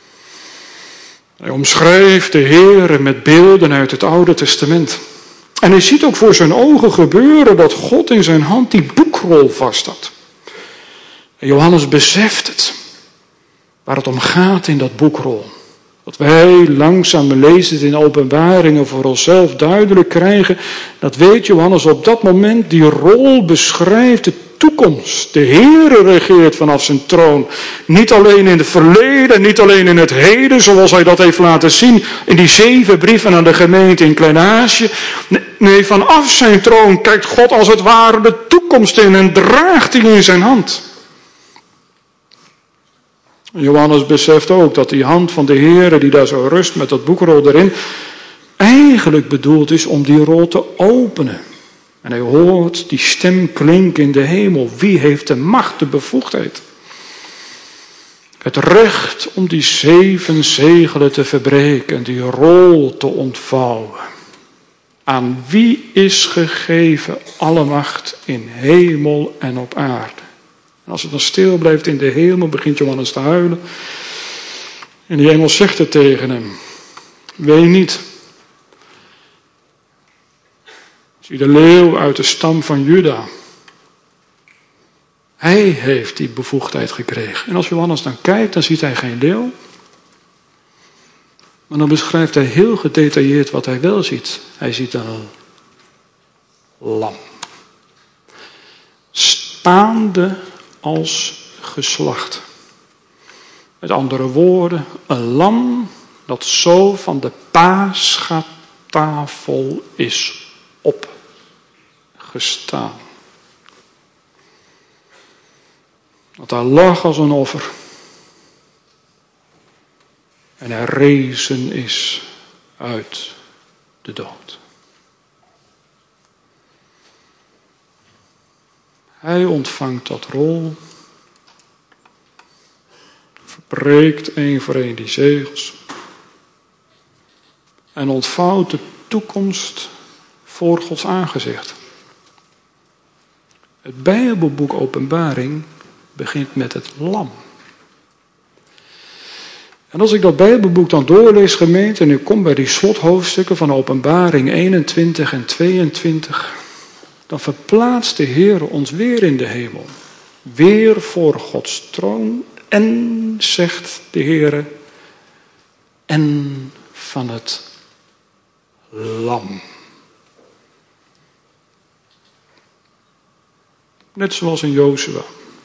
Hij omschrijft de Heere met beelden uit het Oude Testament. En hij ziet ook voor zijn ogen gebeuren dat God in zijn hand die boekrol vast had. En Johannes beseft het, waar het om gaat in dat boekrol. Dat wij langzaam lezen het in Openbaringen voor onszelf duidelijk krijgen. Dat weet Johannes op dat moment. Die rol beschrijft de toekomst. De Heere regeert vanaf zijn troon. Niet alleen in het verleden, niet alleen in het heden, zoals hij dat heeft laten zien in die zeven brieven aan de gemeente in Klein-Azië. Nee, vanaf zijn troon kijkt God als het ware de toekomst in en draagt die in zijn hand. Johannes beseft ook dat die hand van de Heere die daar zo rust met dat boekrol erin, eigenlijk bedoeld is om die rol te openen. En hij hoort die stem klinken in de hemel. Wie heeft de macht, de bevoegdheid? Het recht om die zeven zegelen te verbreken en die rol te ontvouwen. Aan wie is gegeven alle macht in hemel en op aarde? En als het dan stil blijft in de hemel, begint Johannes te huilen. En die engel zegt het tegen hem. Ween niet. Zie de leeuw uit de stam van Juda. Hij heeft die bevoegdheid gekregen. En als Johannes dan kijkt, dan ziet hij geen leeuw. Maar dan beschrijft hij heel gedetailleerd wat hij wel ziet. Hij ziet een lam. Staande als geslacht. Met andere woorden, een lam dat zo van de paasgatafel is opgestaan. Dat hij lag als een offer. En hij rezen is uit de dood. Hij ontvangt dat rol. Verbreekt één voor één die zegels. En ontvouwt de toekomst voor Gods aangezicht. Het Bijbelboek Openbaring begint met het lam. En als ik dat Bijbelboek dan doorlees, gemeente, en ik kom bij die slothoofdstukken van Openbaring eenentwintig en tweeëntwintig, dan verplaatst de Heer ons weer in de hemel. Weer voor Gods troon. En, zegt de Heer, en van het lam. Net zoals in Jozua.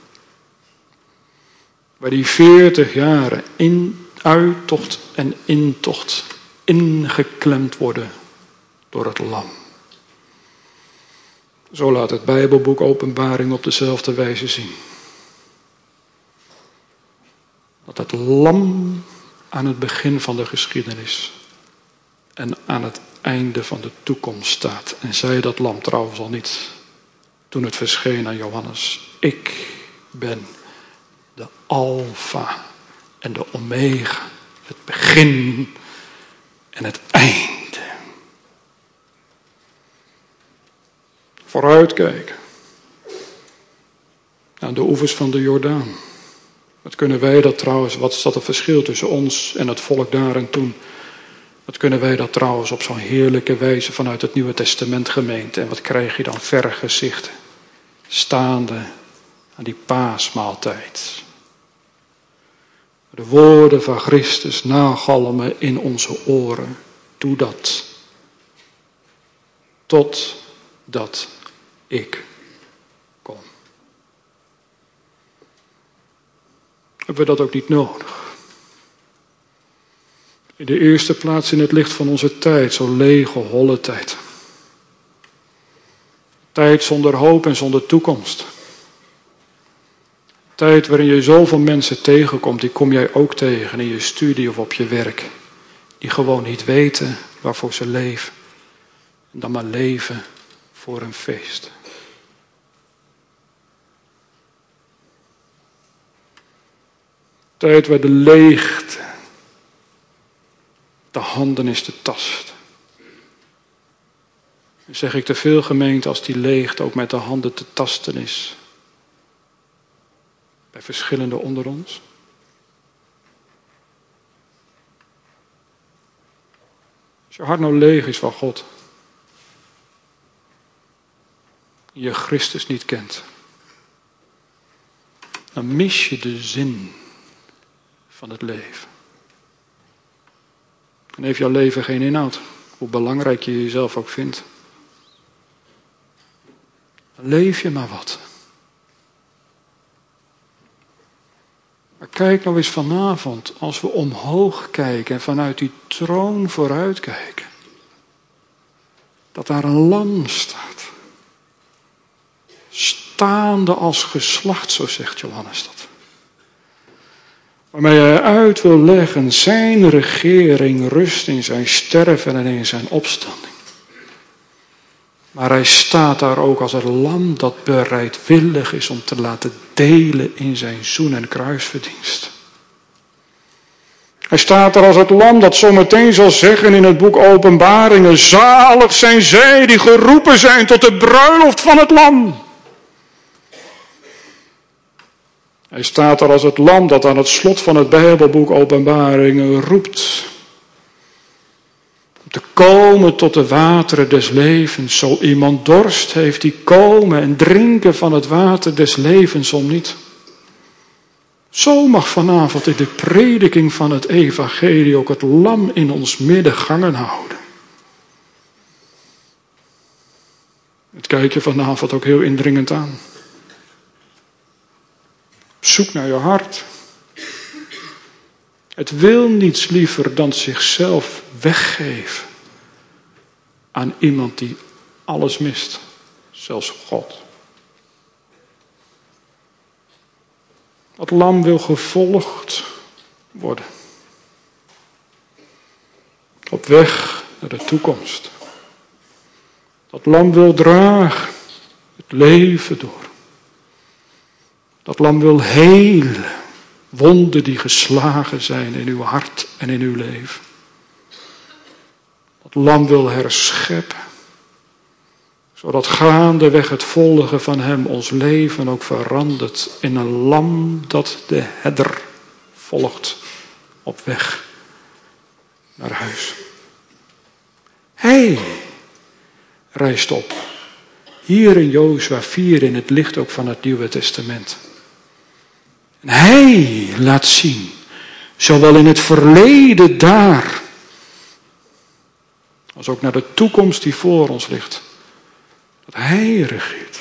Waar die veertig jaren in uittocht en intocht ingeklemd worden door het lam. Zo laat het Bijbelboek Openbaring op dezelfde wijze zien. Dat het lam aan het begin van de geschiedenis en aan het einde van de toekomst staat. En zei dat lam trouwens al niet toen het verscheen aan Johannes. Ik ben de Alfa en de Omega, het begin en het einde. Vooruitkijken aan de oevers van de Jordaan. Wat kunnen wij dat trouwens, wat is dat het verschil tussen ons en het volk daar en toen? Wat kunnen wij dat trouwens op zo'n heerlijke wijze vanuit het Nieuwe Testament gemeente? En wat krijg je dan vergezichten, staande aan die paasmaaltijd. De woorden van Christus nagalmen in onze oren. Doe dat. Totdat ik kom. Hebben we dat ook niet nodig? In de eerste plaats in het licht van onze tijd, zo'n lege, holle tijd. Tijd zonder hoop en zonder toekomst. Tijd waarin je zoveel mensen tegenkomt, die kom jij ook tegen in je studie of op je werk. Die gewoon niet weten waarvoor ze leven. En dan maar leven voor een feest. Tijd waar de leegte de handen is te tasten. Dan zeg ik te veel gemeente als die leegte ook met de handen te tasten is. Bij verschillende onder ons. Als je hart nou leeg is van God. En je Christus niet kent. Dan mis je de zin van het leven. En heeft jouw leven geen inhoud. Hoe belangrijk je jezelf ook vindt. Dan leef je maar wat. Maar kijk nou eens vanavond, als we omhoog kijken en vanuit die troon vooruit kijken. Dat daar een lam staat. Staande als geslacht, zo zegt Johannes dat. Waarmee hij uit wil leggen, zijn regering rust in zijn sterven en in zijn opstanding. Maar hij staat daar ook als het lam dat bereidwillig is om te laten delen in zijn zoen- en kruisverdienst. Hij staat er als het lam dat zometeen zal zeggen in het boek Openbaringen: zalig zijn zij die geroepen zijn tot de bruiloft van het lam. Hij staat er als het lam dat aan het slot van het Bijbelboek Openbaringen roept. Om te komen tot de wateren des levens. Zo iemand dorst heeft, die komen en drinken van het water des levens om niet. Zo mag vanavond in de prediking van het evangelie ook het lam in ons midden gangen houden. Het kijk je vanavond ook heel indringend aan. Zoek naar je hart. Het wil niets liever dan zichzelf weggeven aan iemand die alles mist, zelfs God. Dat lam wil gevolgd worden. Op weg naar de toekomst. Dat lam wil dragen het leven door. Dat lam wil helen wonden die geslagen zijn in uw hart en in uw leven. Dat lam wil herscheppen. Zodat gaandeweg het volgen van hem ons leven ook verandert in een lam dat de herder volgt op weg naar huis. Hij reist op. Hier in Jozua vier in het licht ook van het Nieuwe Testament. En hij laat zien, zowel in het verleden daar, als ook naar de toekomst die voor ons ligt, dat hij regeert.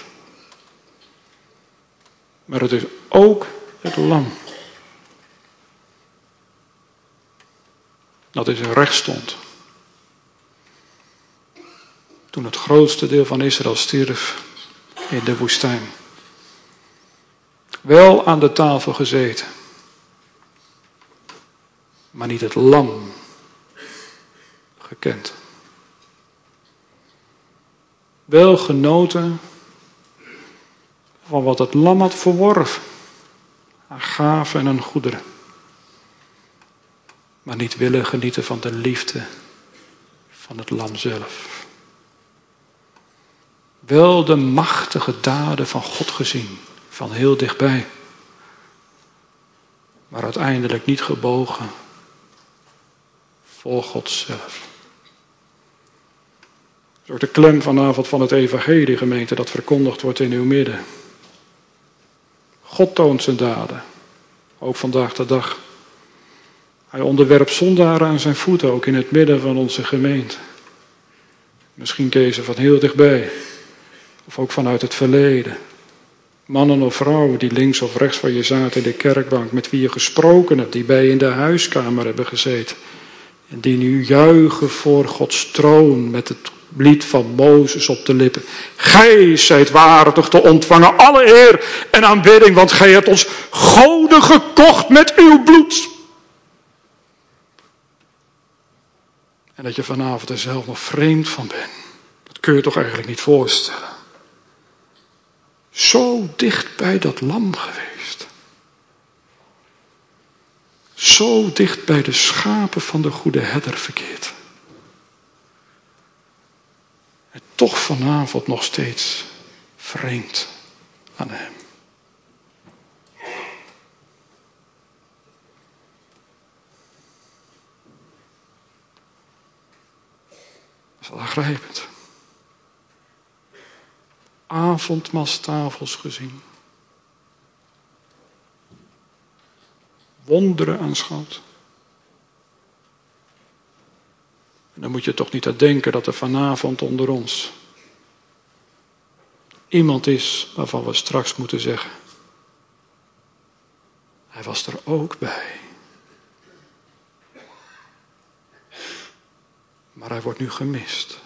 Maar het is ook het lam dat in zijn recht stond. Toen het grootste deel van Israël stierf in de woestijn. Wel aan de tafel gezeten. maar niet het lam gekend. Wel genoten van wat het lam had verworven. Aan gaven en aan goederen. Maar niet willen genieten van de liefde van het lam zelf. Wel de machtige daden van God gezien. Van heel dichtbij. Maar uiteindelijk niet gebogen voor God zelf. Dat is ook de klem vanavond van het evangelie, gemeente, dat verkondigd wordt in uw midden. God toont zijn daden. Ook vandaag de dag. Hij onderwerpt zondaren aan zijn voeten, ook in het midden van onze gemeente. Misschien ken je ze van heel dichtbij. Of ook vanuit het verleden. Mannen of vrouwen die links of rechts van je zaten in de kerkbank, met wie je gesproken hebt, die bij je in de huiskamer hebben gezeten. En die nu juichen voor Gods troon met het lied van Mozes op de lippen. Gij zijt waardig te ontvangen alle eer en aanbidding, want gij hebt ons goden gekocht met uw bloed. En dat je vanavond er zelf nog vreemd van bent. Dat kun je toch eigenlijk niet voorstellen. Zo dicht bij dat lam geweest. Zo dicht bij de schapen van de goede herder verkeerd. En toch vanavond nog steeds vreemd aan hem. Dat is wel aangrijpend. Avondmaalstafels gezien. Wonderen aanschouwd. En dan moet je toch niet aan denken dat er vanavond onder ons iemand is waarvan we straks moeten zeggen: hij was er ook bij. Maar hij wordt nu gemist.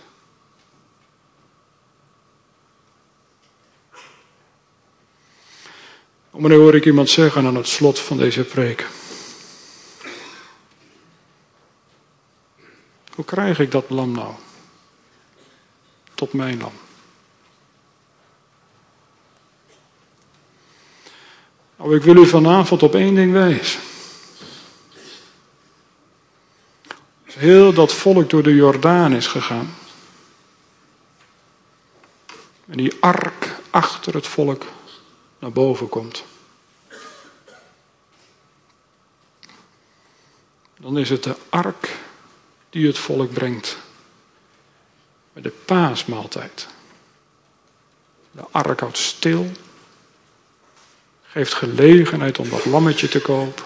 Maar nu hoor ik iemand zeggen aan het slot van deze preek: hoe krijg ik dat lam nou tot mijn lam? Nou, ik wil u vanavond op één ding wijzen. Als heel dat volk door de Jordaan is gegaan en die ark achter het volk naar boven komt, dan is het de ark die het volk brengt bij de paasmaaltijd. De ark houdt stil, geeft gelegenheid om dat lammetje te kopen,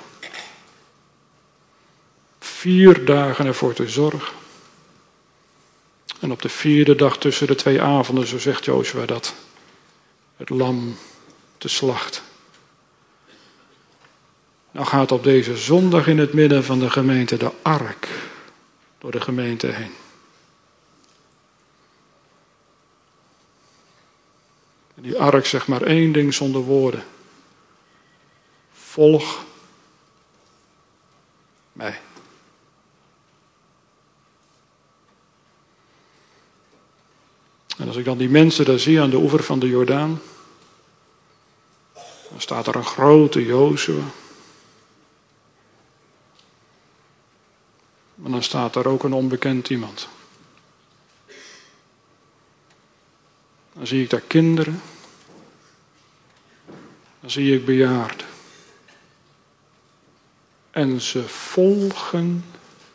vier dagen ervoor te zorgen. En op de vierde dag tussen de twee avonden, zo zegt Jozua dat, het lam te slachten. Nou gaat op deze zondag in het midden van de gemeente de ark door de gemeente heen. En die ark zegt maar één ding zonder woorden: volg mij. En als ik dan die mensen daar zie aan de oever van de Jordaan, dan staat er een grote Jozua. Maar dan staat er ook een onbekend iemand. Dan zie ik daar kinderen. Dan zie ik bejaarden. En ze volgen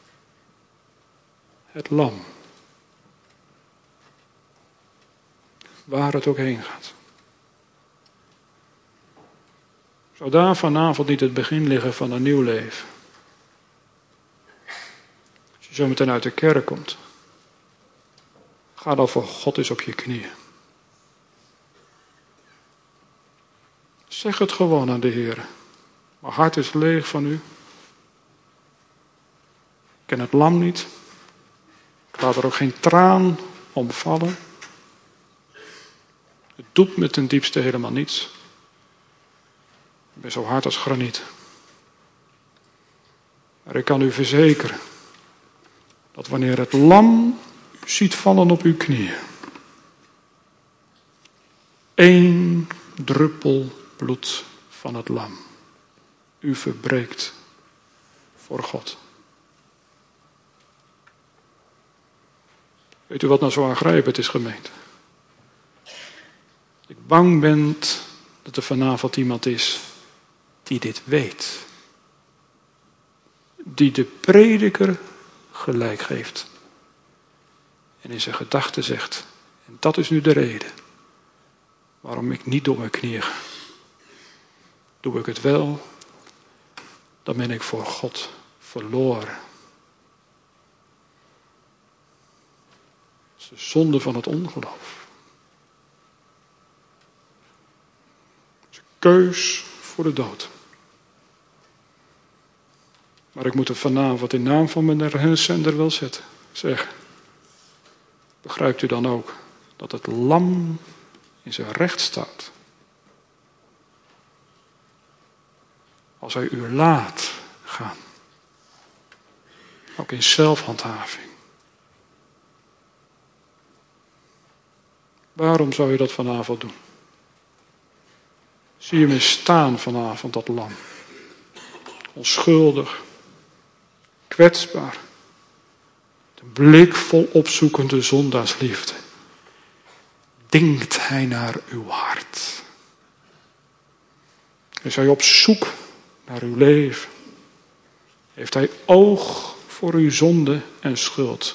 het lam. Waar het ook heen gaat. Zou daar vanavond niet het begin liggen van een nieuw leven? Als je zo meteen uit de kerk komt, ga dan voor God eens op je knieën. Zeg het gewoon aan de Heer. Mijn hart is leeg van u. Ik ken het lam niet. Ik laat er ook geen traan om vallen. Het doet me ten diepste helemaal niets. Ik ben zo hard als graniet. Maar ik kan u verzekeren dat wanneer het lam u ziet vallen op uw knieën, één druppel bloed van het lam u verbreekt voor God. Weet u wat nou zo aangrijpend is, gemeente? Ik bang ben dat er vanavond iemand is die dit weet. Die de prediker gelijk geeft. En in zijn gedachten zegt, en dat is nu de reden waarom ik niet door mijn knieën ga. Doe ik het wel, dan ben ik voor God verloren. Dat is de zonde van het ongeloof. Het is een keus voor de dood. Maar ik moet het vanavond in naam van mijn herenzender wel zetten. Zeg, begrijpt u dan ook dat het lam in zijn recht staat? Als hij u laat gaan. Ook in zelfhandhaving. Waarom zou je dat vanavond doen? Zie je hem eens staan vanavond, dat lam. Onschuldig. Kwetsbaar. De blik vol opzoekende zondaarsliefde. Dingt hij naar uw hart. Is hij op zoek naar uw leven. Heeft hij oog voor uw zonde en schuld.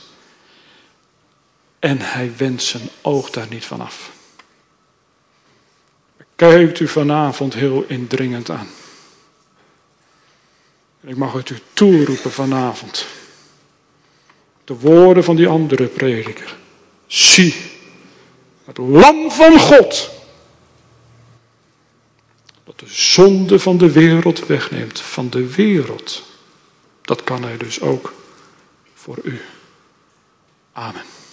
En hij wendt zijn oog daar niet van af. Kijkt u vanavond heel indringend aan. En ik mag het u toeroepen vanavond. De woorden van die andere prediker. Zie, het lam van God. Dat de zonde van de wereld wegneemt. Van de wereld. Dat kan hij dus ook voor u. Amen.